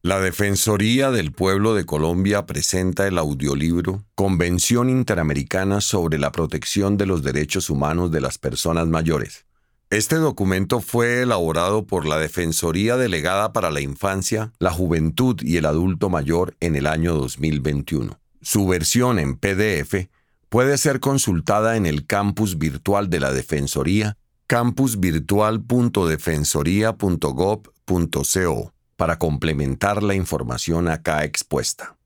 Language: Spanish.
La Defensoría del Pueblo de Colombia presenta el audiolibro Convención Interamericana sobre la Protección de los Derechos Humanos de las Personas Mayores. Este documento fue elaborado por la Defensoría Delegada para la Infancia, la Juventud y el Adulto Mayor en el año 2021. Su versión en PDF puede ser consultada en el campus virtual de la Defensoría, campusvirtual.defensoría.gov.co, para complementar la información acá expuesta.